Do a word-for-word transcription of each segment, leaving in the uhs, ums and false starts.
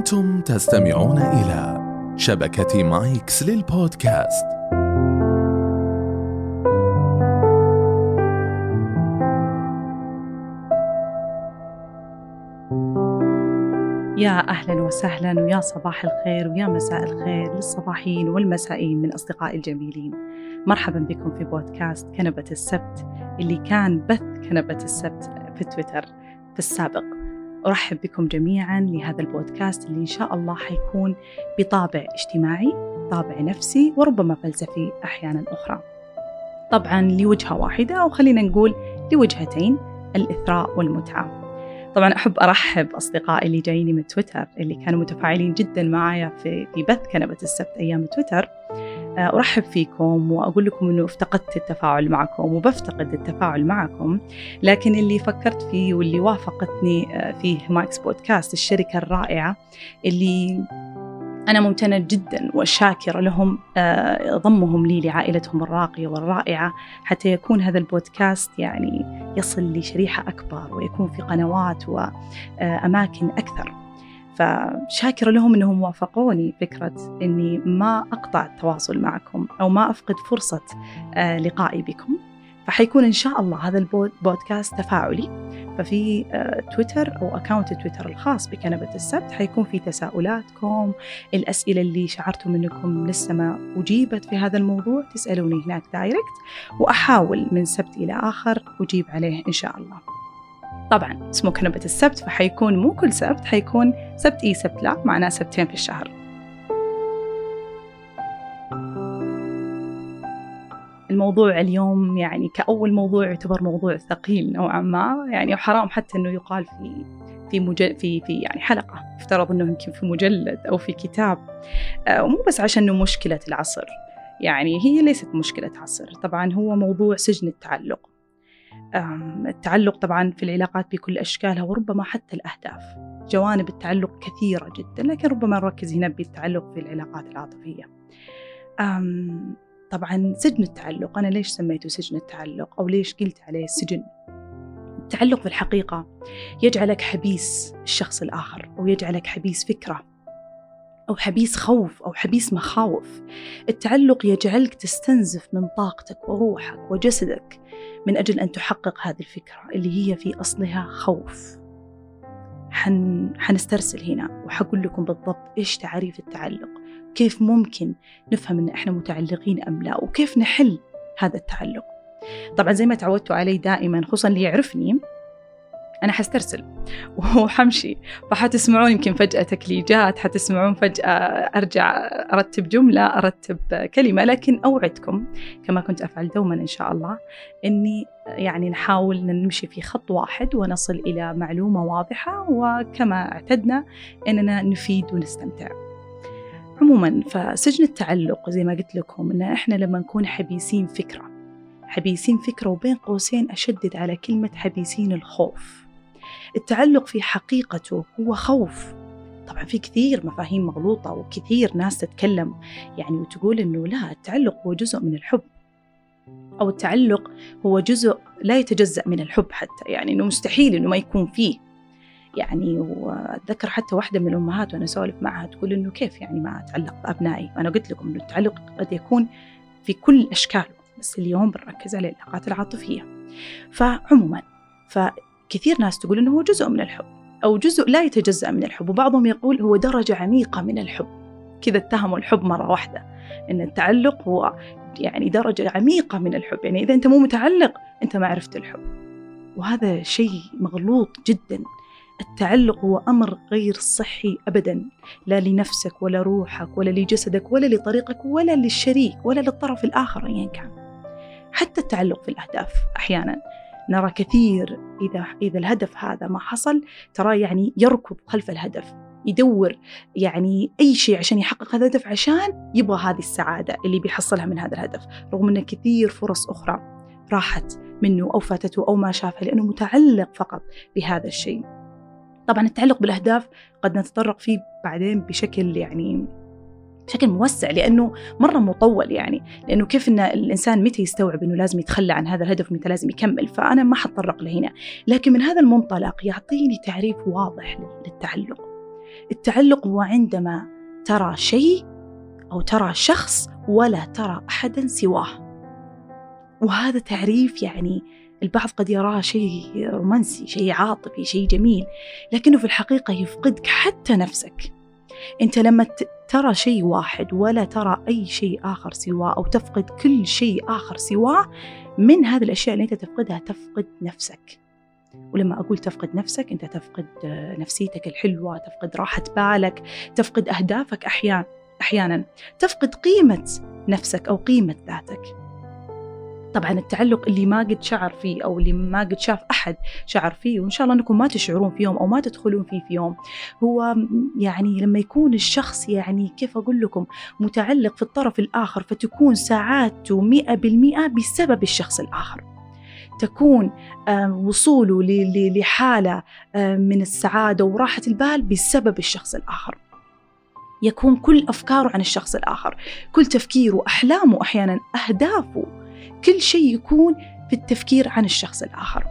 أنتم تستمعون إلى شبكة مايكس للبودكاست. يا أهلا وسهلا ويا صباح الخير ويا مساء الخير للصباحين والمسائين من أصدقائي الجميلين. مرحبا بكم في بودكاست كنبة السبت اللي كان بث كنبة السبت في تويتر في السابق. أرحب بكم جميعا لهذا البودكاست اللي إن شاء الله حيكون بطابع اجتماعي، طابع نفسي وربما فلسفي أحيانا أخرى، طبعا لوجهة واحدة أو خلينا نقول لوجهتين، الإثراء والمتعة. طبعا أحب أرحب أصدقائي اللي جاييني من تويتر اللي كانوا متفاعلين جدا معايا في في بث كنبة السبت أيام تويتر. أرحب فيكم وأقول لكم أنه افتقدت التفاعل معكم وبفتقد التفاعل معكم، لكن اللي فكرت فيه واللي وافقتني فيه مايكس بودكاست، الشركة الرائعة اللي أنا ممتنة جدا وشاكرة لهم ضمهم لي لعائلتهم الراقية والرائعة حتى يكون هذا البودكاست يعني يصل لشريحة أكبر ويكون في قنوات وأماكن أكثر. فشاكرة لهم أنهم وافقوني فكرة أني ما أقطع التواصل معكم أو ما أفقد فرصة لقائي بكم. فحيكون إن شاء الله هذا البودكاست تفاعلي، ففي تويتر أو أكاونت تويتر الخاص بكنبة السبت حيكون في تساؤلاتكم، الأسئلة اللي شعرتم أنكم لسه ما أجيبت في هذا الموضوع تسألوني هناك دايركت، وأحاول من سبت إلى آخر أجيب عليه إن شاء الله. طبعا اسمه كنبة السبت، فحيكون مو كل سبت، حيكون سبت إيه سبت لا، معناه سبتين في الشهر. الموضوع اليوم يعني كأول موضوع يعتبر موضوع ثقيل نوعا ما، يعني وحرام حتى إنه يقال في في مجل في في يعني حلقة، افترض إنه يمكن في مجلد أو في كتاب، ومو بس عشان إنه مشكلة العصر، يعني هي ليست مشكلة عصر. طبعا هو موضوع سجن التعلق. التعلق طبعا في العلاقات بكل أشكالها وربما حتى الأهداف. جوانب التعلق كثيرة جدا، لكن ربما نركز هنا بالتعلق في العلاقات العاطفية. طبعا سجن التعلق، أنا ليش سميته سجن التعلق أو ليش قلت عليه سجن؟ التعلق في الحقيقة يجعلك حبيس الشخص الآخر، أو يجعلك حبيس فكرة، أو حبيس خوف، أو حبيس مخاوف. التعلق يجعلك تستنزف من طاقتك وروحك وجسدك من أجل أن تحقق هذه الفكرة اللي هي في أصلها خوف. حن... حنسترسل هنا وحقول لكم بالضبط إيش تعريف التعلق، كيف ممكن نفهم إن إحنا متعلقين أم لا، وكيف نحل هذا التعلق. طبعا زي ما تعودتوا علي دائما، خصوصا اللي يعرفني أنا حسترسل وحمشي، فحتسمعون يمكن فجأة تكليجات، حتسمعون فجأة أرجع أرتب جملة، أرتب كلمة، لكن أوعدكم كما كنت أفعل دوما إن شاء الله إني يعني نحاول نمشي في خط واحد ونصل إلى معلومة واضحة، وكما اعتدنا إننا نفيد ونستمتع. عموما فسجن التعلق زي ما قلت لكم إن إحنا لما نكون حبيسين فكرة، حبيسين فكرة وبين قوسين أشدد على كلمة حبيسين الخوف. التعلق في حقيقته هو خوف. طبعا في كثير مفاهيم مغلوطة وكثير ناس تتكلم يعني وتقول إنه لا، التعلق هو جزء من الحب، أو التعلق هو جزء لا يتجزأ من الحب حتى، يعني إنه مستحيل إنه ما يكون فيه. يعني وأتذكر حتى واحدة من الأمهات وأنا سولف معها تقول إنه كيف يعني ما أتعلق بأبنائي؟ أنا قلت لكم إنه التعلق قد يكون في كل أشكاله، بس اليوم بنركز على العلاقات العاطفية. فعموما فكثير ناس تقول إنه هو جزء من الحب أو جزء لا يتجزأ من الحب، وبعضهم يقول هو درجة عميقة من الحب. كذا اتهموا الحب مرة واحدة، إن التعلق هو يعني درجة عميقة من الحب، يعني إذا أنت مو متعلق أنت ما عرفت الحب، وهذا شيء مغلوط جدا. التعلق هو أمر غير صحي أبدا، لا لنفسك ولا روحك ولا لجسدك ولا لطريقك ولا للشريك ولا للطرف الآخر أيا كان. حتى التعلق في الأهداف أحيانا نرى كثير إذا إذا الهدف هذا ما حصل ترى يعني يركض خلف الهدف، يدور يعني أي شيء عشان يحقق هذا الهدف، عشان يبغى هذه السعادة اللي بيحصلها من هذا الهدف، رغم أن كثير فرص أخرى راحت منه أو فاتته أو ما شافها لأنه متعلق فقط بهذا الشيء. طبعا التعلق بالأهداف قد نتطرق فيه بعدين بشكل يعني بشكل موسع، لأنه مرة مطول، يعني لأنه كيف إن الإنسان متى يستوعب إنه لازم يتخلى عن هذا الهدف متى لازم يكمل، فأنا ما حتطرق له هنا. لكن من هذا المنطلق يعطيني تعريف واضح للتعلق. التعلق هو عندما ترى شيء أو ترى شخص ولا ترى أحدا سواه. وهذا تعريف يعني البعض قد يراه شيء رومانسي، شيء عاطفي، شيء جميل، لكنه في الحقيقة يفقدك حتى نفسك. أنت لما ترى شيء واحد ولا ترى أي شيء آخر سواه، أو تفقد كل شيء آخر سواه، من هذه الأشياء اللي أنت تفقدها تفقد نفسك. ولما أقول تفقد نفسك، أنت تفقد نفسيتك الحلوة، تفقد راحة بالك، تفقد أهدافك، أحيانا أحيانا تفقد قيمة نفسك أو قيمة ذاتك. طبعا التعلق اللي ما قد شعر فيه أو اللي ما قد شاف أحد شعر فيه، وإن شاء الله أنكم ما تشعرون في يوم أو ما تدخلون فيه في يوم، هو يعني لما يكون الشخص يعني كيف أقول لكم متعلق في الطرف الآخر، فتكون سعادته مئة بالمئة بسبب الشخص الآخر. تكون وصوله لحالة من السعادة وراحة البال بسبب الشخص الآخر. يكون كل أفكاره عن الشخص الآخر، كل تفكيره، أحلامه، أحيانا أهدافه، كل شيء يكون في التفكير عن الشخص الآخر.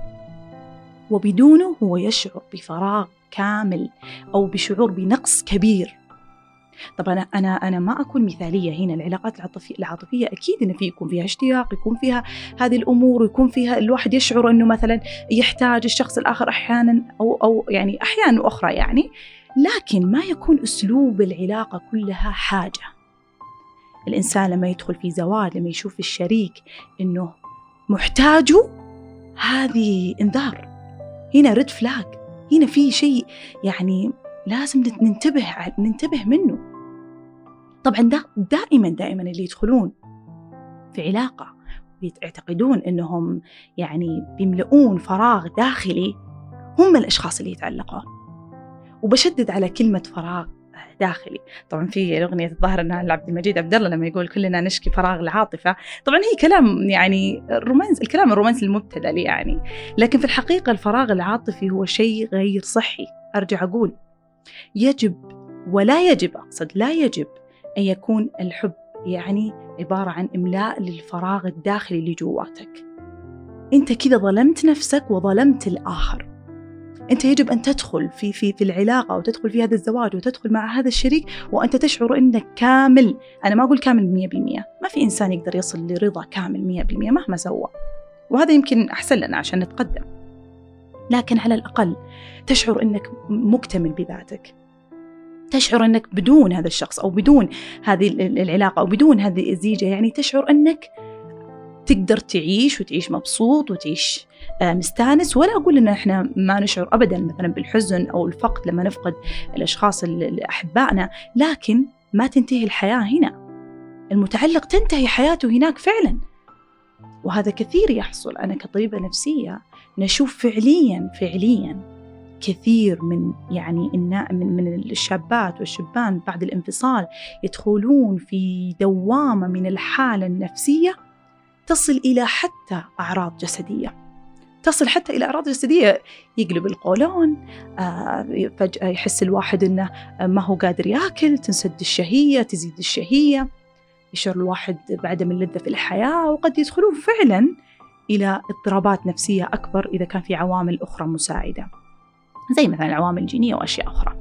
وبدونه هو يشعر بفراغ كامل أو بشعور بنقص كبير. طبعا أنا أنا ما أكون مثالية هنا. العلاقات العاطفية العاطفية أكيد إن في يكون فيها اشتياق، يكون فيها هذه الأمور، ويكون فيها الواحد يشعر إنه مثلا يحتاج الشخص الآخر أحيانا أو أو يعني أحيانا أخرى يعني، لكن ما يكون أسلوب العلاقة كلها حاجة. الإنسان لما يدخل في زواج، لما يشوف الشريك إنه محتاجه، هذه إنذار، هنا ريد فلاج، هنا في شيء يعني لازم ننتبه ننتبه منه. طبعا دا دائما دائما اللي يدخلون في علاقة ويعتقدون إنهم يعني بيملؤون فراغ داخلي هم الأشخاص اللي يتعلقون. وبشدد على كلمة فراغ داخلي. طبعا في أغنية الظاهر أنها لعبد المجيد عبد الله لما يقول كلنا نشكي فراغ العاطفة، طبعا هي كلام يعني الرومانس، الكلام الرومانسي المبتذل يعني، لكن في الحقيقة الفراغ العاطفي هو شيء غير صحي. أرجع أقول يجب ولا يجب، أقصد لا يجب أن يكون الحب يعني عبارة عن إملاء للفراغ الداخلي اللي جواتك. أنت كذا ظلمت نفسك وظلمت الآخر. أنت يجب أن تدخل في في في العلاقة وتدخل في هذا الزواج وتدخل مع هذا الشريك وأنت تشعر إنك كامل. أنا ما أقول كامل مية بالمية، ما في إنسان يقدر يصل لرضا كامل مية بالمية مهما سوى، وهذا يمكن أحسن لنا عشان نتقدم، لكن على الأقل تشعر إنك مكتمل بذاتك، تشعر أنك بدون هذا الشخص أو بدون هذه العلاقة أو بدون هذه الزيجة يعني تشعر أنك تقدر تعيش وتعيش مبسوط وتعيش مستانس. ولا أقول إن إحنا ما نشعر أبداً مثلاً بالحزن أو الفقد لما نفقد الأشخاص اللي أحبائنا، لكن ما تنتهي الحياة هنا. المتعلق تنتهي حياته هناك فعلاً، وهذا كثير يحصل. أنا كطبيبة نفسية نشوف فعلياً فعلياً كثير من يعني من من الشابات والشبان بعد الانفصال يدخلون في دوامة من الحالة النفسية تصل إلى حتى أعراض جسدية، تصل حتى إلى أعراض جسدية، يقلب القولون، آه فجأة يحس الواحد إنه ما هو قادر يأكل، تنسد الشهية، تزيد الشهية، يشعر الواحد بعدم اللذة في الحياة، وقد يدخلون فعلا إلى اضطرابات نفسية أكبر إذا كان في عوامل أخرى مساعدة زي مثلا العوامل الجينية وأشياء أخرى.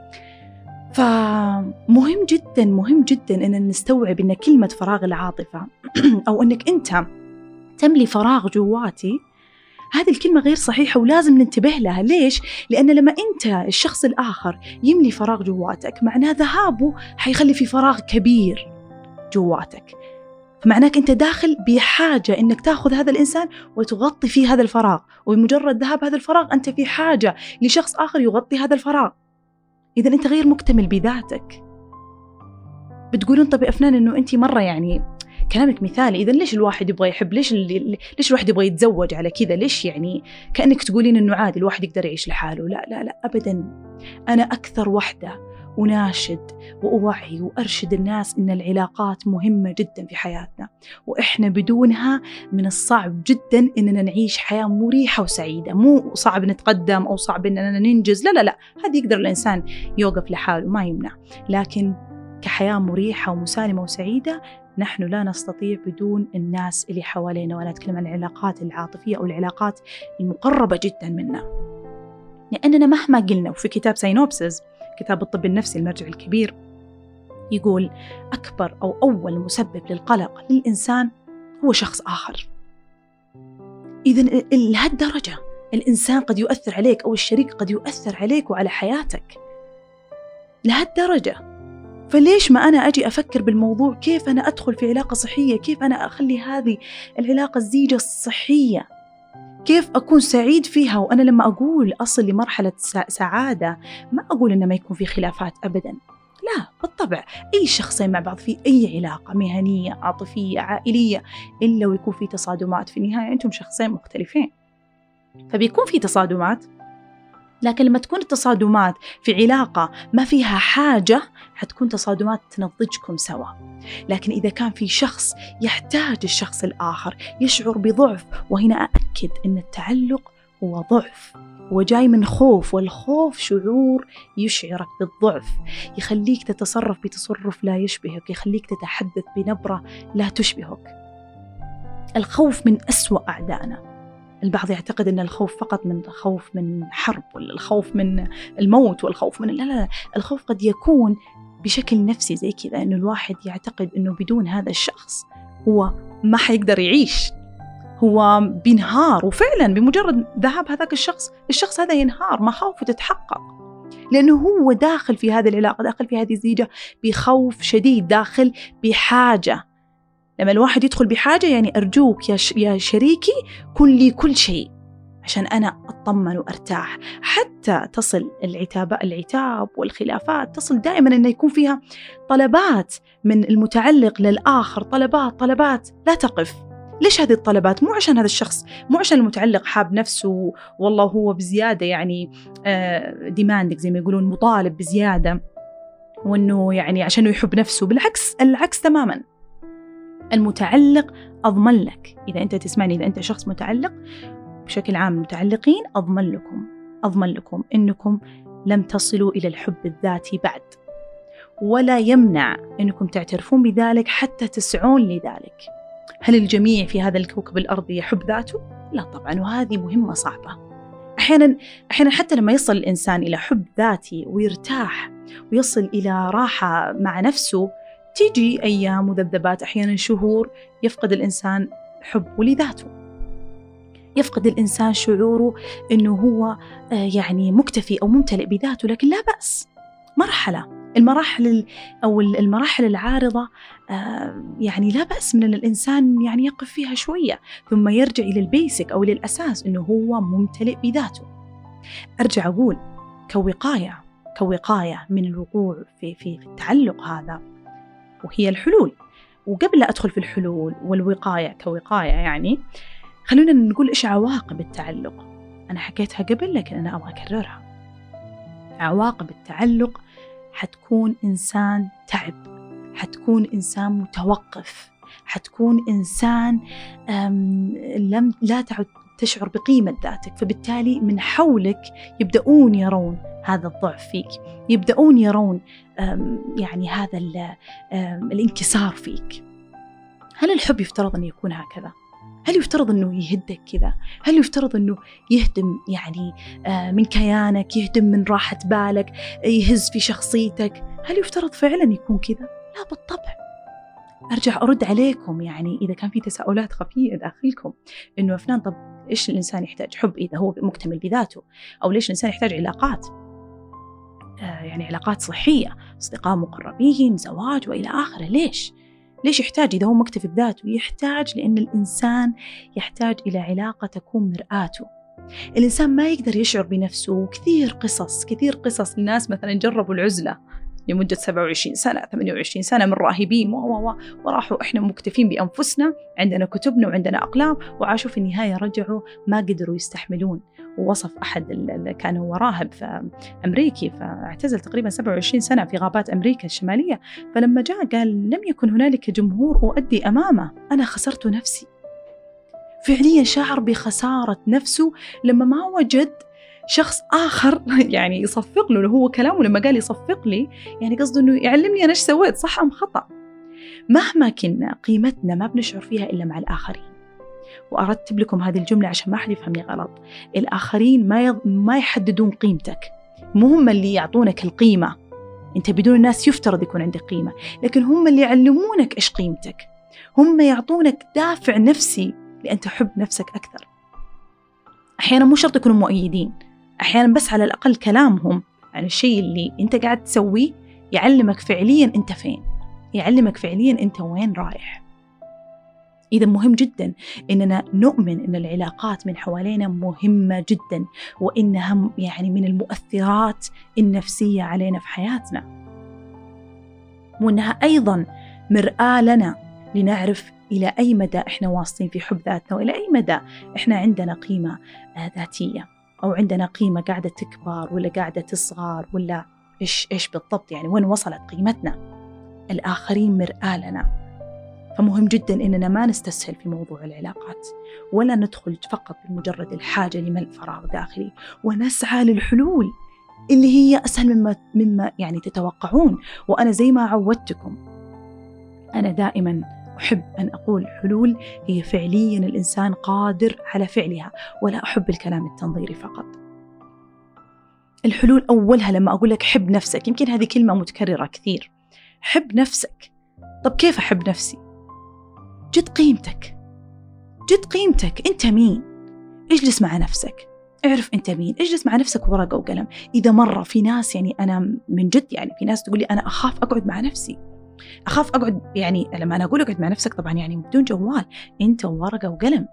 فمهم جدا مهم جدا أن نستوعب أن كلمة فراغ العاطفة أو أنك أنت تملي فراغ جواتي، هذه الكلمة غير صحيحة ولازم ننتبه لها. ليش؟ لأن لما أنت الشخص الآخر يملي فراغ جواتك معناه ذهابه حيخلي في فراغ كبير جواتك، فمعناك أنت داخل بحاجة أنك تأخذ هذا الإنسان وتغطي فيه هذا الفراغ، وبمجرد ذهاب هذا الفراغ أنت في حاجة لشخص آخر يغطي هذا الفراغ. إذا أنت غير مكتمل بذاتك. بتقولون طب يا أفنان إنه أنت مرة يعني كلامك مثالي، إذا ليش الواحد يبغى يحب؟ ليش اللي ليش الواحد يبغى يتزوج على كذا؟ ليش يعني كأنك تقولين إنه عادي الواحد يقدر يعيش لحاله؟ لا لا لا أبدا. أنا أكثر وحدة أناشد وأوعي وأرشد الناس إن العلاقات مهمة جدا في حياتنا، وإحنا بدونها من الصعب جدا إننا نعيش حياة مريحة وسعيدة. مو صعب نتقدم أو صعب إننا ننجز، لا لا لا، هذا يقدر الإنسان يوقف لحاله ما يمنع، لكن كحياة مريحة ومسالمة وسعيدة نحن لا نستطيع بدون الناس اللي حوالينا. وأنا أتكلم عن العلاقات العاطفية أو العلاقات المقربة جدا منا، لأننا مهما قلنا، وفي كتاب ساينوبسز كتاب الطب النفسي المرجع الكبير يقول أكبر أو أول مسبب للقلق للإنسان هو شخص آخر. إذن لهالدرجة الإنسان قد يؤثر عليك، أو الشريك قد يؤثر عليك وعلى حياتك لهالدرجة. فليش ما أنا أجي أفكر بالموضوع كيف أنا أدخل في علاقة صحية، كيف أنا أخلي هذه العلاقة الزيجة الصحية، كيف أكون سعيد فيها. وأنا لما أقول أصل لمرحلة سعادة ما أقول إن ما يكون في خلافات أبداً، لا بالطبع أي شخصين مع بعض في أي علاقة مهنية عاطفية عائلية إلا ويكون في تصادمات، في النهاية أنتم شخصين مختلفين فبيكون في تصادمات. لكن لما تكون التصادمات في علاقة ما فيها حاجة حتكون تصادمات تنضجكم سوا. لكن إذا كان في شخص يحتاج الشخص الآخر يشعر بضعف، وهنا أأكد أن التعلق هو ضعف، هو جاي من خوف، والخوف شعور يشعرك بالضعف، يخليك تتصرف بتصرف لا يشبهك، يخليك تتحدث بنبرة لا تشبهك. الخوف من أسوأ أعدائنا. البعض يعتقد أن الخوف فقط من خوف من حرب، ولا الخوف من الموت، والخوف من لا لا لا الخوف قد يكون بشكل نفسي زي كذا، أنه الواحد يعتقد أنه بدون هذا الشخص هو ما حيقدر يعيش، هو بينهار. وفعلا بمجرد ذهاب هذاك الشخص الشخص هذا ينهار، مخاوفه تتحقق، لأنه هو داخل في هذه العلاقة، داخل في هذه الزيجة بخوف شديد، داخل بحاجة. لما الواحد يدخل بحاجة يعني أرجوك يا, ش... يا شريكي كن لي كل شيء عشان أنا أطمن وأرتاح. حتى تصل العتاب العتاب والخلافات تصل دائما أن يكون فيها طلبات من المتعلق للآخر، طلبات طلبات لا تقف. ليش هذه الطلبات؟ مو عشان هذا الشخص، مو عشان المتعلق حاب نفسه والله هو بزيادة يعني ديماندك زي ما يقولون، مطالب بزيادة، وأنه يعني عشانه يحب نفسه. بالعكس، العكس تماما. المتعلق أضمن لك، إذا أنت تسمعني، إذا أنت شخص متعلق بشكل عام، المتعلقين أضمن لكم أضمن لكم أنكم لم تصلوا إلى الحب الذاتي بعد، ولا يمنع أنكم تعترفون بذلك حتى تسعون لذلك. هل الجميع في هذا الكوكب الأرضي يحب ذاته؟ لا طبعا، وهذه مهمة صعبة. أحيانا أحيانا حتى لما يصل الإنسان إلى حب ذاتي ويرتاح ويصل إلى راحة مع نفسه، تيجي أيام وذبذبات، أحيانا شهور، يفقد الإنسان حبه لذاته، يفقد الإنسان شعوره أنه هو يعني مكتفي أو ممتلئ بذاته. لكن لا بأس، مرحلة المراحل أو المراحل العارضة يعني لا بأس من أن الإنسان يعني يقف فيها شوية، ثم يرجع إلى البيسك أو للأساس أنه هو ممتلئ بذاته. أرجع أقول كوقاية كوقاية من الوقوع في في التعلق هذا، وهي الحلول. وقبل لا أدخل في الحلول والوقاية كوقاية، يعني خلونا نقول إيش عواقب التعلق. أنا حكيتها قبل لكن أنا أبغى أكررها. عواقب التعلق حتكون إنسان تعب، حتكون إنسان متوقف، حتكون إنسان لم لا تعد تشعر بقيمة ذاتك، فبالتالي من حولك يبدأون يرون هذا الضعف فيك، يبدأون يرون يعني هذا الانكسار فيك. هل الحب يفترض أن يكون هكذا؟ هل يفترض أنه يهدك كذا؟ هل يفترض أنه يهدم يعني من كيانك، يهدم من راحة بالك، يهز في شخصيتك؟ هل يفترض فعلا يكون كذا؟ لا بالطبع. أرجع أرد عليكم، يعني إذا كان في تساؤلات خفية داخلكم إنه أفنان طب إيش الإنسان يحتاج حب إذا هو مكتمل بذاته؟ أو ليش الإنسان يحتاج علاقات؟ آه يعني علاقات صحية، أصدقاء مقربين، زواج وإلى آخره. ليش؟ ليش يحتاج إذا هو مكتفي بذاته؟ يحتاج لأن الإنسان يحتاج إلى علاقة تكون مرآته. الإنسان ما يقدر يشعر بنفسه. كثير قصص كثير قصص الناس مثلا جربوا العزلة لمدة سبعة وعشرين سنة ثمانية وعشرين سنة من راهبين و و وراحوا إحنا مكتفين بأنفسنا، عندنا كتبنا وعندنا أقلام، وعاشوا في النهاية رجعوا ما قدروا يستحملون. ووصف أحد اللي كان هو راهب في أمريكي، فاعتزل تقريبا سبعة وعشرين سنة في غابات أمريكا الشمالية، فلما جاء قال لم يكن هنالك جمهور أؤدي أمامه، أنا خسرت نفسي. فعليا شعر بخسارة نفسه لما ما وجد شخص آخر يعني يصفق له. هو كلامه لما قال يصفق لي يعني قصده أنه يعلمني أنا إيش سويت صح أم خطأ. مهما كنا قيمتنا ما بنشعر فيها إلا مع الآخرين. وأرتب لكم هذه الجملة عشان ما أحد يفهمني غلط. الآخرين ما يض... ما يحددون قيمتك. مو هم اللي يعطونك القيمة، أنت بدون الناس يفترض يكون عندك قيمة، لكن هم اللي يعلمونك إيش قيمتك، هم يعطونك دافع نفسي لأن تحب نفسك أكثر. أحيانا مو شرط يكونوا مؤيدين، أحيانا بس على الأقل كلامهم عن الشيء اللي أنت قاعد تسويه يعلمك فعليا أنت فين، يعلمك فعليا أنت وين رايح. إذا مهم جدا إننا نؤمن إن العلاقات من حوالينا مهمة جدا، وإنها يعني من المؤثرات النفسية علينا في حياتنا، وإنها أيضا مرآة لنا لنعرف إلى أي مدى إحنا واصلين في حب ذاتنا، وإلى أي مدى إحنا عندنا قيمة ذاتية، أو عندنا قيمة قاعدة تكبر ولا قاعدة تصغر، ولا إيش إيش بالضبط، يعني وين وصلت قيمتنا. الآخرين مرآة لنا، فمهم جدا إننا ما نستسهل في موضوع العلاقات، ولا ندخل فقط بمجرد الحاجة لملء فراغ داخلي، ونسعى للحلول اللي هي أسهل مما مما يعني تتوقعون. وأنا زي ما عودتكم، أنا دائما أحب أن أقول حلول هي فعليا الإنسان قادر على فعلها، ولا أحب الكلام التنظيري فقط. الحلول أولها لما أقول لك حب نفسك، يمكن هذه كلمة متكررة كثير، حب نفسك. طب كيف أحب نفسي؟ جد قيمتك، جد قيمتك، أنت مين؟ اجلس مع نفسك، اعرف أنت مين، اجلس مع نفسك ورقة وقلم. إذا مرة في ناس، يعني أنا من جد يعني في ناس تقول لي أنا أخاف أقعد مع نفسي، أخاف أقعد، يعني لما أنا أقول أقعد مع نفسك طبعا يعني بدون جوال، أنت وورقة وقلم.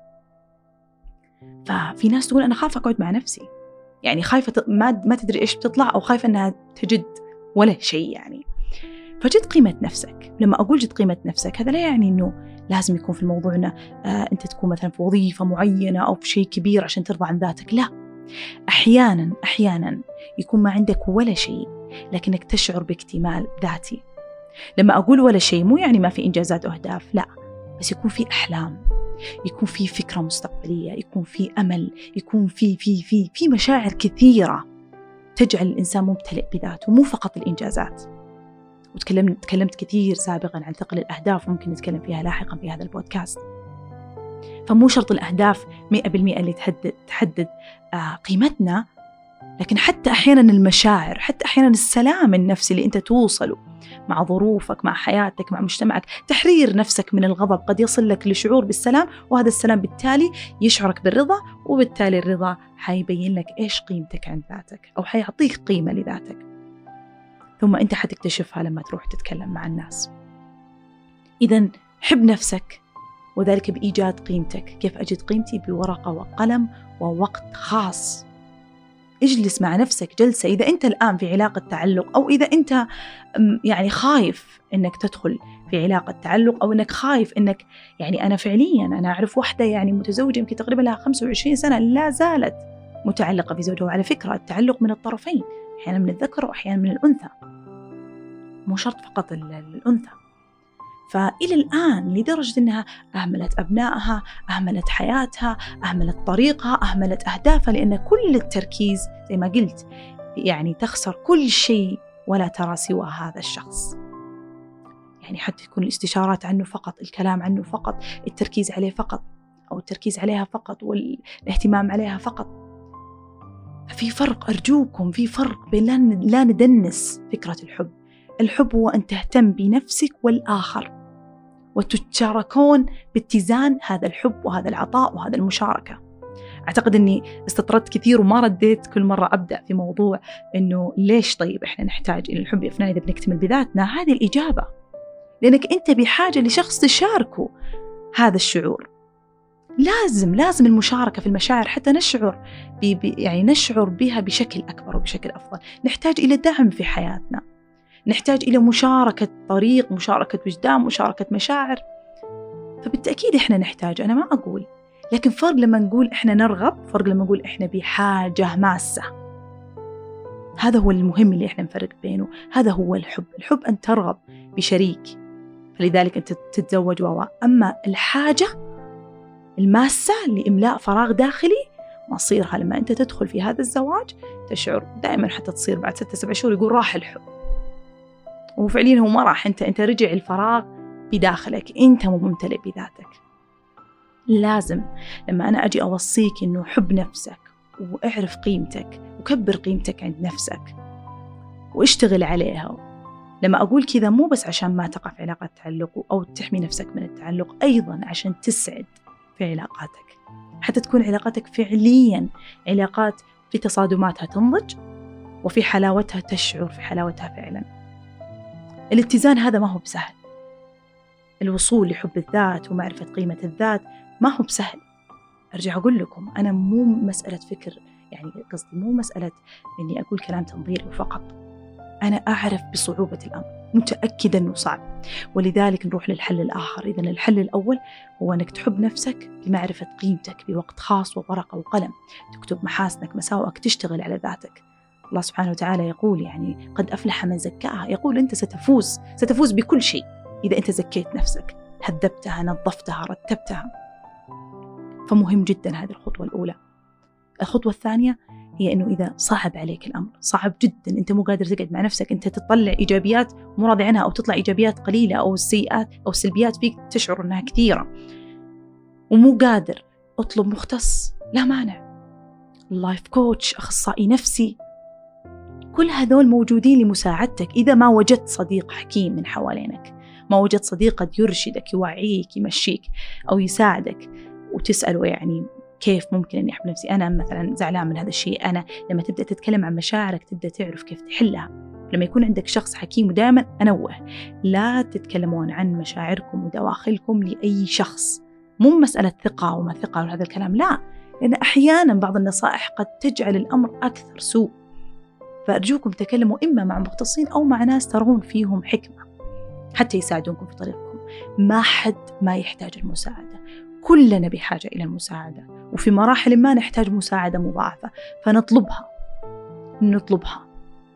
ففي ناس تقول أنا أخاف أقعد مع نفسي، يعني خايفة ما ما تدري إيش بتطلع، أو خايفة أنها تجد ولا شيء يعني. فجد قيمة نفسك. لما أقول جد قيمة نفسك، هذا لا يعني إنه لازم يكون في الموضوع إنه آه أنت تكون مثلا في وظيفة معينة أو في شيء كبير عشان ترضى عن ذاتك، لا. أحيانا أحيانا يكون ما عندك ولا شيء لكنك تشعر باكتمال ذاتي. لما أقول ولا شيء مو يعني ما في إنجازات وأهداف، لا، بس يكون في أحلام، يكون في فكرة مستقبلية، يكون في أمل، يكون في في في في مشاعر كثيرة تجعل الإنسان ممتلئ بذاته، مو فقط الإنجازات. وتكلمت تكلمت كثير سابقا عن ثقل الأهداف، وممكن نتكلم فيها لاحقا في هذا البودكاست. فمو شرط الأهداف مئة بالمئة اللي تحدد تحدد آه قيمتنا، لكن حتى أحيانا المشاعر، حتى أحيانا السلام النفسي اللي أنت توصله مع ظروفك، مع حياتك، مع مجتمعك، تحرير نفسك من الغضب قد يصل لك لشعور بالسلام، وهذا السلام بالتالي يشعرك بالرضا، وبالتالي الرضا حيبين لك إيش قيمتك عند ذاتك، أو حيعطيك قيمة لذاتك، ثم أنت حتكتشفها لما تروح تتكلم مع الناس. إذن حب نفسك، وذلك بإيجاد قيمتك. كيف أجد قيمتي؟ بورقة وقلم ووقت خاص. اجلس مع نفسك جلسة. إذا أنت الآن في علاقة تعلق، أو إذا أنت يعني خايف أنك تدخل في علاقة تعلق، أو أنك خايف أنك يعني أنا فعليا أنا أعرف واحدة يعني متزوجة يمكن تقريبا لها خمسة وعشرين سنة لا زالت متعلقة في زوجها. وعلى فكرة التعلق من الطرفين، أحيانا من الذكر وأحيانا من الأنثى، مو شرط فقط الأنثى. فإلى الآن لدرجة أنها أهملت أبنائها، أهملت حياتها، أهملت طريقها، أهملت أهدافها، لأن كل التركيز زي ما قلت يعني تخسر كل شيء ولا ترى سوى هذا الشخص. يعني حتى يكون الاستشارات عنه فقط، الكلام عنه فقط، التركيز عليه فقط، أو التركيز عليها فقط، والاهتمام عليها فقط. في فرق، أرجوكم في فرق بين لا ندنس فكرة الحب. الحب هو أن تهتم بنفسك والآخر، وتتشاركون باتزان هذا الحب وهذا العطاء وهذا المشاركة. أعتقد أني استطردت كثير وما رديت كل مرة أبدأ في موضوع أنه ليش طيب إحنا نحتاج إلى الحب يا فنان إذا بنكتمل بذاتنا. هذه الإجابة، لأنك أنت بحاجة لشخص تشاركه هذا الشعور. لازم لازم المشاركة في المشاعر حتى نشعر ب يعني نشعر بها بشكل أكبر وبشكل أفضل. نحتاج إلى دعم في حياتنا، نحتاج إلى مشاركة طريق، مشاركة وجدان، مشاركة مشاعر. فبالتأكيد إحنا نحتاج، أنا ما أقول، لكن فرق لما نقول إحنا نرغب، فرق لما نقول إحنا بحاجة ماسة. هذا هو المهم اللي إحنا نفرق بينه. هذا هو الحب. الحب أن ترغب بشريك، فلذلك أنت تتزوج. و أما الحاجة الماسة لإملاء فراغ داخلي مصيرها لما أنت تدخل في هذا الزواج تشعر دائما، حتى تصير بعد ستة سبع شهور يقول راح الحب، وفعليا هو ما راح. أنت أنت رجع الفراغ بداخلك، أنت مو ممتلئ بذاتك. لازم لما أنا أجي أوصيك إنه حب نفسك واعرف قيمتك وكبر قيمتك عند نفسك واشتغل عليها. لما أقول كذا مو بس عشان ما تقع في علاقة تعلق أو تحمي نفسك من التعلق، أيضا عشان تسعد في علاقاتك، حتى تكون علاقاتك فعليا علاقات في تصادماتها تنضج وفي حلاوتها تشعر في حلاوتها فعلا. الاتزان هذا ما هو بسهل. الوصول لحب الذات ومعرفة قيمة الذات ما هو بسهل. أرجع أقول لكم أنا مو مسألة فكر، يعني قصدي مو مسألة إني أقول كلام تنظيري فقط، أنا أعرف بصعوبة الأمر، متأكدة أنه صعب، ولذلك نروح للحل الآخر. إذن الحل الأول هو أنك تحب نفسك بمعرفة قيمتك بوقت خاص وورقة وقلم، تكتب محاسنك مساوئك، تشتغل على ذاتك. الله سبحانه وتعالى يقول يعني قد أفلح من زكاها، يقول أنت ستفوز ستفوز بكل شيء إذا أنت زكيت نفسك، هذبتها، نظفتها، رتبتها. فمهم جدا هذه الخطوة الأولى. الخطوة الثانية هي أنه إذا صعب عليك الأمر، صعب جدا، أنت مو قادر تقعد مع نفسك، أنت تطلع إيجابيات مو راضي عنها أو تطلع إيجابيات قليلة أو السيئات أو السلبيات فيك تشعر أنها كثيرة ومو قادر، أطلب مختص، لا مانع، لايف كوتش، أخصائي نفسي، كل هذول موجودين لمساعدتك. إذا ما وجدت صديق حكيم من حوالينك، ما وجدت صديق قد يرشدك يوعيك يمشيك أو يساعدك وتسأله يعني كيف ممكن أني أحب نفسي، أنا مثلا زعلان من هذا الشيء، أنا لما تبدأ تتكلم عن مشاعرك تبدأ تعرف كيف تحلها. لما يكون عندك شخص حكيم، ودائما أنوه لا تتكلمون عن مشاعركم ودواخلكم لأي شخص، مو مسألة ثقة وما ثقة وهذا الكلام، لا، لأن أحيانا بعض النصائح قد تجعل الأمر أكثر سوء. فأرجوكم تكلموا إما مع مختصين أو مع ناس ترون فيهم حكمة حتى يساعدونكم في طريقكم. ما حد ما يحتاج المساعدة، كلنا بحاجة إلى المساعدة، وفي مراحل ما نحتاج مساعدة مضاعفة، فنطلبها نطلبها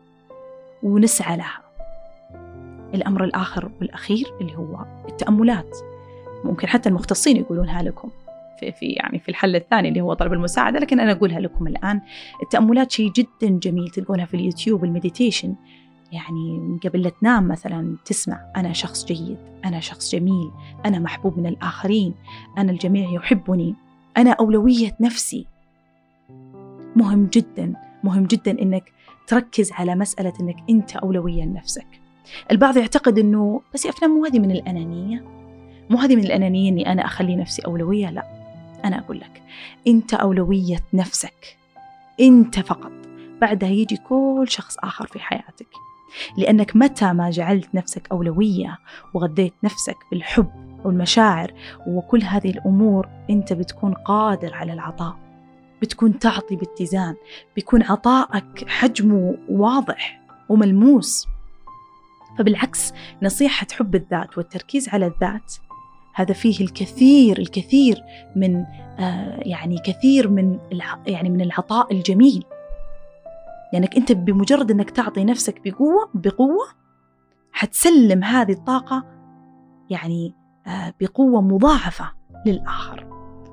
ونسعى لها. الأمر الآخر والأخير اللي هو التأملات، ممكن حتى المختصين يقولونها لكم في في يعني في الحل الثاني اللي هو طلب المساعدة، لكن أنا أقولها لكم الآن. التأملات شيء جدا جميل، تلقونها في اليوتيوب، المديتيشن، يعني قبل لا تنام مثلا تسمع أنا شخص جيد، أنا شخص جميل، أنا محبوب من الآخرين، أنا الجميع يحبني، أنا أولوية نفسي. مهم جدا مهم جدا إنك تركز على مسألة إنك أنت أولوية لنفسك. البعض يعتقد إنه بس يا أفنان مو هذه من الأنانية، مو هذه من الأنانية إني أنا أخلي نفسي أولوية. لا، أنا أقول لك أنت أولوية نفسك، أنت فقط، بعدها يجي كل شخص آخر في حياتك. لأنك متى ما جعلت نفسك أولوية وغذيت نفسك بالحب والمشاعر وكل هذه الأمور، أنت بتكون قادر على العطاء، بتكون تعطي باتزان، بيكون عطائك حجمه واضح وملموس. فبالعكس، نصيحة حب الذات والتركيز على الذات هذا فيه الكثير الكثير من آه يعني كثير من يعني من العطاء الجميل. لأنك يعني أنت بمجرد أنك تعطي نفسك بقوة بقوة حتسلم هذه الطاقة يعني آه بقوة مضاعفة للآخر.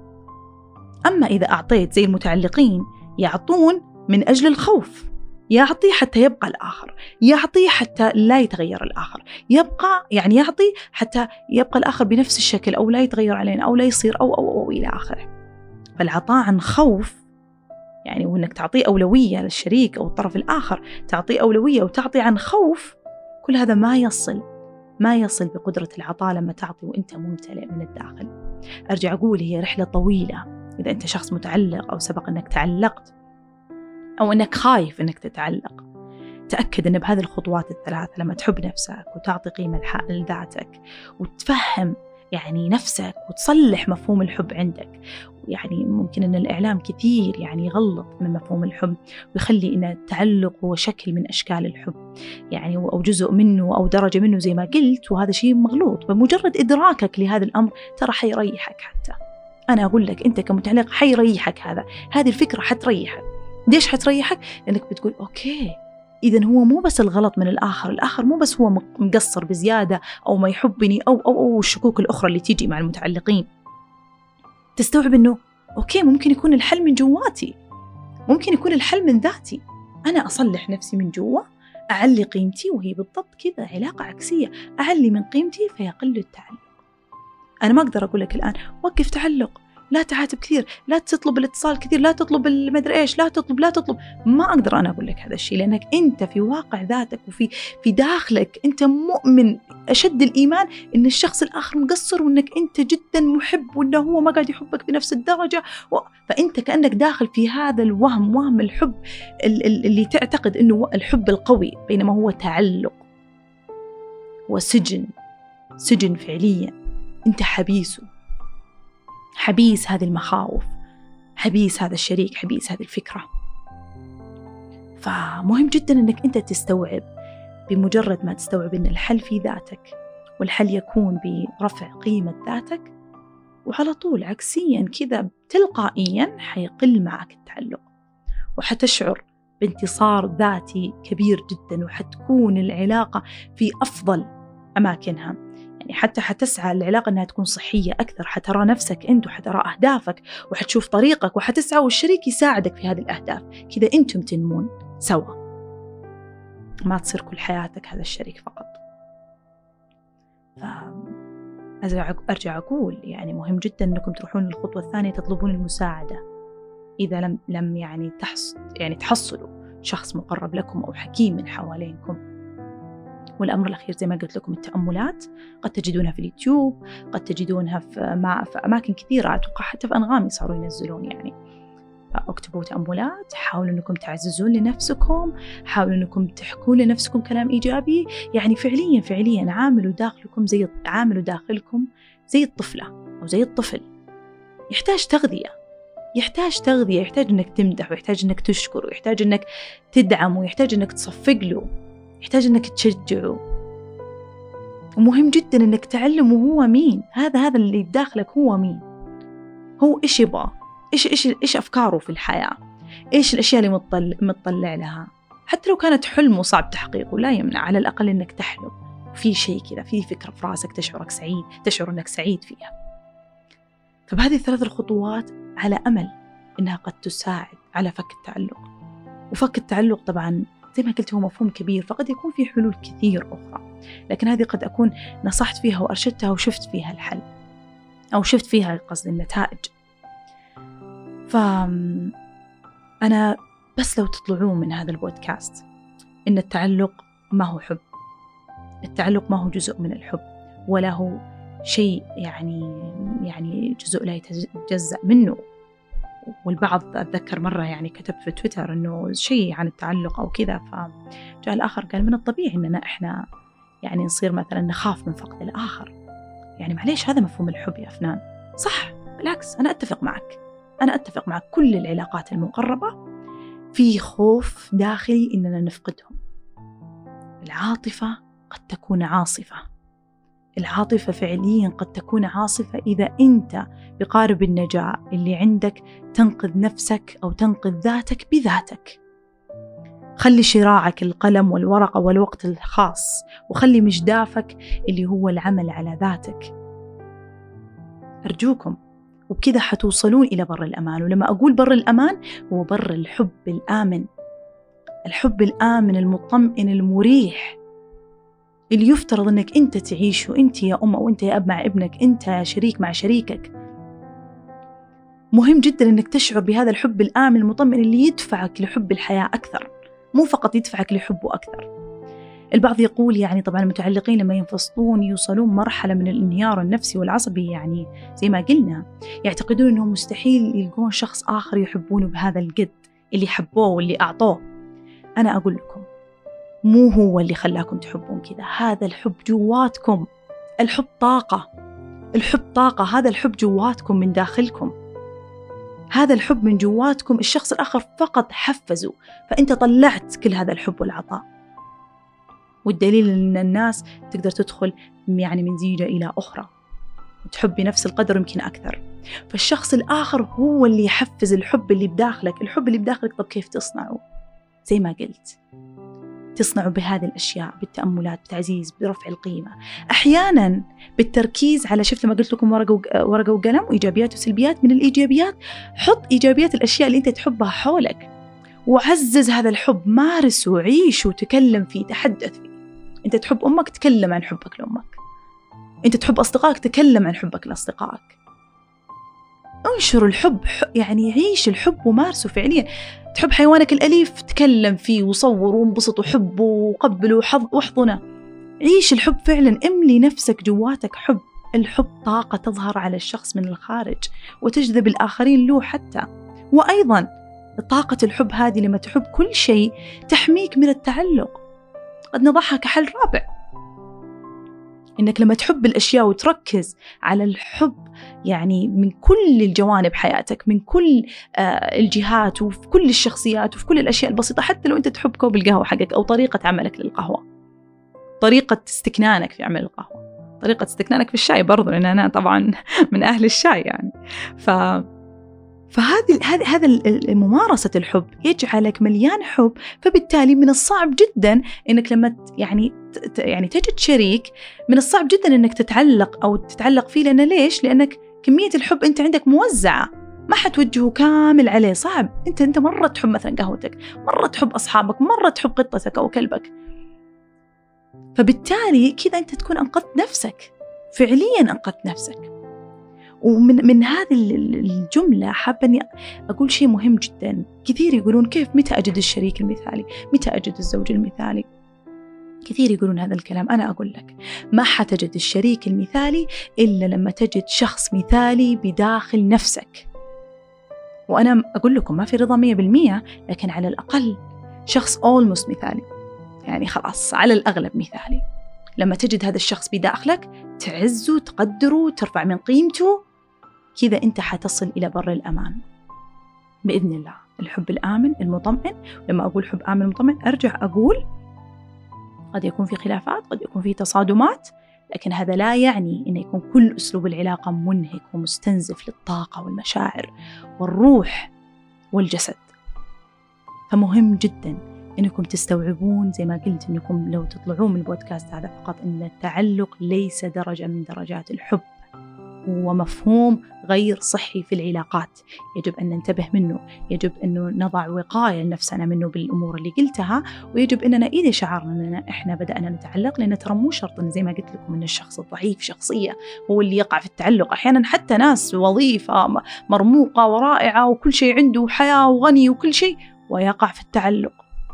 أما إذا أعطيت زي المتعلقين يعطون من أجل الخوف، يعطي حتى يبقى الآخر، يعطي حتى لا يتغير الآخر، يبقى يعني يعطي حتى يبقى الآخر بنفس الشكل أو لا يتغير علينا أو لا يصير أو أو, أو إلى آخره. فالعطاء عن خوف يعني وإنك تعطي أولوية للشريك أو الطرف الآخر، تعطي أولوية وتعطي عن خوف، كل هذا ما يصل ما يصل بقدرة العطاء لما تعطي وإنت ممتلئ من الداخل. أرجع أقول هي رحلة طويلة. إذا أنت شخص متعلق أو سبق أنك تعلقت أو أنك خايف أنك تتعلق، تأكد أن بهذه الخطوات الثلاثة لما تحب نفسك وتعطي قيمة لذاتك وتفهم يعني نفسك وتصلح مفهوم الحب عندك. يعني ممكن أن الإعلام كثير يعني يغلط من مفهوم الحب ويخلي أن التعلق هو شكل من أشكال الحب يعني أو جزء منه أو درجة منه زي ما قلت، وهذا شيء مغلوط. بمجرد إدراكك لهذا الأمر ترى حيريحك. حتى أنا أقول لك أنت كمتعلق حيريحك، هذا هذه الفكرة حتريحك. ليش حتريحك؟ لأنك بتقول أوكي إذن هو مو بس الغلط من الآخر، الآخر مو بس هو مقصر بزيادة أو ما يحبني أو أو أو الشكوك الأخرى اللي تيجي مع المتعلقين. تستوعب إنه أوكي ممكن يكون الحل من جواتي، ممكن يكون الحل من ذاتي. أنا أصلح نفسي من جوا، أعلي قيمتي، وهي بالضبط كذا علاقة عكسية، أعلي من قيمتي فيقل التعلق. أنا ما أقدر أقول لك الآن وقف تعلق، لا تعاتب كثير، لا تطلب الاتصال كثير، لا تطلب المدري إيش، لا تطلب لا تطلب ما أقدر أنا أقول لك هذا الشيء، لأنك أنت في واقع ذاتك وفي في داخلك أنت مؤمن أشد الإيمان إن الشخص الآخر مقصر، وإنك أنت جدا محب، وإنه هو ما قاعد يحبك بنفس الدرجة و... فأنت كأنك داخل في هذا الوهم، وهم الحب اللي تعتقد إنه الحب القوي، بينما هو تعلق وسجن، سجن فعليا أنت حبيسه، حبيس هذه المخاوف، حبيس هذا الشريك، حبيس هذه الفكرة. فمهم جدا أنك أنت تستوعب، بمجرد ما تستوعب أن الحل في ذاتك، والحل يكون برفع قيمة ذاتك، وعلى طول عكسيا كذا تلقائيا حيقل معك التعلق، وحتشعر بانتصار ذاتي كبير جدا، وحتكون العلاقة في أفضل أماكنها. يعني حتى حتسعى العلاقة أنها تكون صحية أكثر، حترى نفسك أنت، وحترى أهدافك، وحتشوف طريقك، وحتسعى، والشريك يساعدك في هذه الأهداف. كذا أنتم تنمون سوا، ما تصير كل حياتك هذا الشريك فقط. فأرجع أقول يعني مهم جدا أنكم تروحون للخطوة الثانية، تطلبون المساعدة إذا لم لم يعني تحص يعني تحصلوا شخص مقرب لكم أو حكيم من حوالينكم. والأمر الأخير زي ما قلت لكم التأملات، قد تجدونها في اليوتيوب، قد تجدونها في, مع في أماكن كثيرة، أتوقع حتى في أنغامي صاروا ينزلون. يعني فاكتبوا تأملات، حاولوا أنكم تعززون لنفسكم، حاولوا أنكم تحكوا لنفسكم كلام إيجابي. يعني فعليا فعليا عاملوا داخلكم زي عاملوا داخلكم زي الطفلة أو زي الطفل، يحتاج تغذية، يحتاج تغذية، يحتاج أنك تمدح، ويحتاج أنك تشكر، ويحتاج أنك تدعم، ويحتاج أنك تصفق له، يحتاج أنك تشجعه. ومهم جدا أنك تعلمه هو مين، هذا هذا اللي بداخلك هو مين، هو إيش يبغى، إيش إيش إيش أفكاره في الحياة، إيش الأشياء اللي مطلع مطلع لها. حتى لو كانت حلم وصعب تحقيقه لا يمنع على الأقل أنك تحلم في شيء كذا، في فكرة في راسك تشعرك سعيد، تشعر أنك سعيد فيها. فبهذه الثلاث الخطوات على أمل أنها قد تساعد على فك التعلق. وفك التعلق طبعا زي ما قلت هو مفهوم كبير، فقد يكون في حلول كثير أخرى، لكن هذه قد أكون نصحت فيها وأرشدتها وشفت فيها الحل، أو شفت فيها قصد النتائج. فأنا بس لو تطلعون من هذا البودكاست إن التعلق ما هو حب، التعلق ما هو جزء من الحب، ولا هو شيء يعني يعني جزء لا يتجزأ منه. والبعض أتذكر مرة يعني كتب في تويتر إنه شيء عن التعلق أو كذا، فجاء الآخر قال من الطبيعي إننا إحنا يعني نصير مثلا نخاف من فقد الآخر. يعني معليش هذا مفهوم الحب يا أفنان؟ صح، بالعكس أنا أتفق معك، أنا أتفق مع كل العلاقات المقربة في خوف داخلي إننا نفقدهم. العاطفة قد تكون عاصفة، العاطفة فعليا قد تكون عاصفة إذا أنت بقارب النجاة اللي عندك تنقذ نفسك أو تنقذ ذاتك بذاتك. خلي شراعك القلم والورقة والوقت الخاص، وخلي مجدافك اللي هو العمل على ذاتك. أرجوكم، وبكذا حتوصلون إلى بر الأمان. ولما أقول بر الأمان هو بر الحب الآمن، الحب الآمن المطمئن المريح اللي يفترض أنك أنت تعيشه، أنت يا أم أو أنت يا أب مع ابنك، أنت يا شريك مع شريكك. مهم جدا أنك تشعر بهذا الحب الآمن المطمئن اللي يدفعك لحب الحياة أكثر، مو فقط يدفعك لحبه أكثر. البعض يقول يعني طبعا المتعلقين لما ينفصلون يوصلون مرحلة من الانهيار النفسي والعصبي، يعني زي ما قلنا يعتقدون أنهم مستحيل يلقون شخص آخر يحبونه بهذا القد اللي حبوه واللي أعطوه. أنا أقول لكم مو هو اللي خلاكم تحبون كذا، هذا الحب جواتكم. الحب طاقة، الحب طاقة، هذا الحب جواتكم من داخلكم، هذا الحب من جواتكم. الشخص الآخر فقط حفزه، فأنت طلعت كل هذا الحب والعطاء. والدليل أن الناس تقدر تدخل يعني من زيجة إلى أخرى وتحب بنفس القدر يمكن أكثر. فالشخص الآخر هو اللي يحفز الحب اللي بداخلك. الحب اللي بداخلك طب كيف تصنعه؟ زي ما قلت تصنعه بهذه الأشياء، بالتأملات، بتعزيز، برفع القيمة، أحيانا بالتركيز على، شفت لما قلت لكم ورقة ورقة وقلم وإيجابيات وسلبيات. من الإيجابيات حط إيجابيات الأشياء اللي أنت تحبها حولك، وعزز هذا الحب، مارسه، عيشه، تكلم فيه، تحدث فيه. أنت تحب أمك، تكلم عن حبك لأمك. أنت تحب أصدقائك، تكلم عن حبك لأصدقائك. انشر الحب، يعني عيش الحب ومارسه فعليا. تحب حيوانك الأليف، تكلم فيه وصور وانبسط وحبه وقبله واحضنه. عيش الحب فعلا، املي نفسك جواتك حب. الحب طاقة تظهر على الشخص من الخارج وتجذب الآخرين له حتى. وأيضا طاقة الحب هذه لما تحب كل شيء تحميك من التعلق. قد نضعها كحل رابع، إنك لما تحب الأشياء وتركز على الحب يعني من كل الجوانب حياتك، من كل آه الجهات وفي كل الشخصيات وفي كل الأشياء البسيطة، حتى لو أنت تحب كوب القهوة حقك أو طريقة عملك للقهوة، طريقة استكنانك في عمل القهوة، طريقة استكنانك في الشاي برضو، لأن أنا طبعا من أهل الشاي يعني. ف فهذه هذا هذا ممارسة الحب يجعلك مليان حب. فبالتالي من الصعب جدا إنك لما يعني يعني تجد شريك، من الصعب جدا إنك تتعلق أو تتعلق فيه. لأن ليش؟ لأنك كمية الحب أنت عندك موزعة، ما حتوجهه كامل عليه. صعب. أنت أنت مرة تحب مثلا قهوتك، مرة تحب أصحابك، مرة تحب قطتك أو كلبك. فبالتالي كذا أنت تكون أنقذت نفسك، فعليا أنقذت نفسك. ومن من هذه الجملة حابة أني أقول شيء مهم جدا. كثير يقولون كيف متى أجد الشريك المثالي، متى أجد الزوج المثالي. كثير يقولون هذا الكلام. أنا أقول لك ما حتجد الشريك المثالي إلا لما تجد شخص مثالي بداخل نفسك. وأنا أقول لكم ما في رضا مية بالمية، لكن على الأقل شخص almost مثالي، يعني خلاص على الأغلب مثالي. لما تجد هذا الشخص بداخلك تعزه، تقدره، ترفع من قيمته، كذا أنت حتصل إلى بر الأمان بإذن الله. الحب الآمن المطمئن. لما أقول حب آمن مطمئن أرجع أقول قد يكون في خلافات، قد يكون في تصادمات، لكن هذا لا يعني أن يكون كل أسلوب العلاقة منهك ومستنزف للطاقة والمشاعر والروح والجسد. فمهم جدا أنكم تستوعبون زي ما قلت، أنكم لو تطلعون من البودكاست هذا فقط، أن التعلق ليس درجة من درجات الحب، هو مفهوم غير صحي في العلاقات، يجب أن ننتبه منه، يجب أنه نضع وقاية لنفسنا منه بالأمور اللي قلتها. ويجب أننا إذا شعرنا أننا إحنا بدأنا نتعلق، لأن ترى مو شرط أن زي ما قلت لكم أن الشخص الضعيف شخصية هو اللي يقع في التعلق. أحيانا حتى ناس وظيفة مرموقة ورائعة وكل شيء عنده حياة وغني وكل شيء ويقع في التعلق.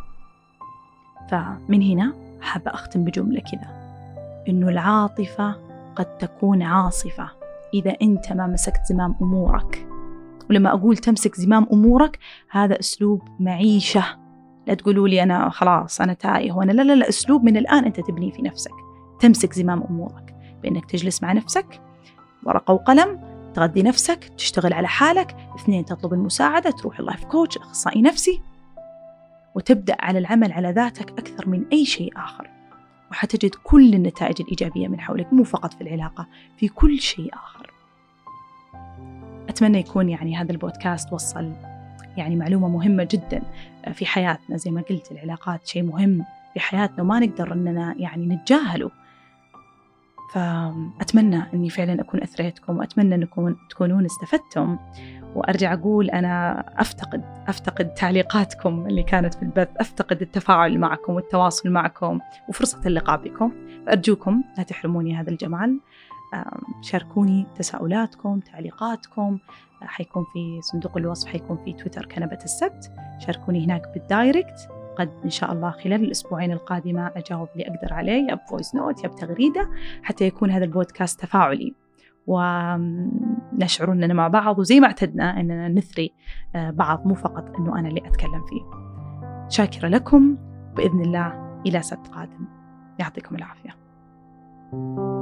فمن هنا حابة أختم بجملة كذا، إنه العاطفة قد تكون عاصفة إذا أنت ما مسكت زمام أمورك. ولما أقول تمسك زمام أمورك، هذا أسلوب معيشة. لا تقولوا لي أنا خلاص أنا تايه وأنا لا لا لا أسلوب من الآن أنت تبني في نفسك. تمسك زمام أمورك بأنك تجلس مع نفسك، ورقة وقلم، تغذي نفسك، تشتغل على حالك. اثنين، تطلب المساعدة، تروح اللايف كوتش، أخصائي نفسي، وتبدأ على العمل على ذاتك أكثر من أي شيء آخر. وحتجد كل النتائج الإيجابية من حولك، مو فقط في العلاقة، في كل شيء آخر. أتمنى يكون يعني هذا البودكاست وصل يعني معلومة مهمة جدا في حياتنا. زي ما قلت العلاقات شيء مهم في حياتنا وما نقدر أننا يعني نتجاهله. فأتمنى أني فعلا أكون أثريتكم، وأتمنى أنكم تكونون استفدتم. وأرجع أقول أنا أفتقد أفتقد تعليقاتكم اللي كانت في البث، أفتقد التفاعل معكم والتواصل معكم وفرصة اللقاء بكم. فأرجوكم لا تحرموني هذا الجمال. شاركوني تساؤلاتكم، تعليقاتكم، حيكون في صندوق الوصف، حيكون في تويتر كنبة السبت. شاركوني هناك بالدايركت. قد إن شاء الله خلال الأسبوعين القادمة أجاوب اللي أقدر عليه، يا بفويس نوت يا بتغريدة، حتى يكون هذا البودكاست تفاعلي ونشعر أننا مع بعض، وزي ما اعتدنا أننا نثري بعض، مو فقط أنه أنا اللي أتكلم فيه. شاكرة لكم، بإذن الله إلى سبت قادم. يعطيكم العافية.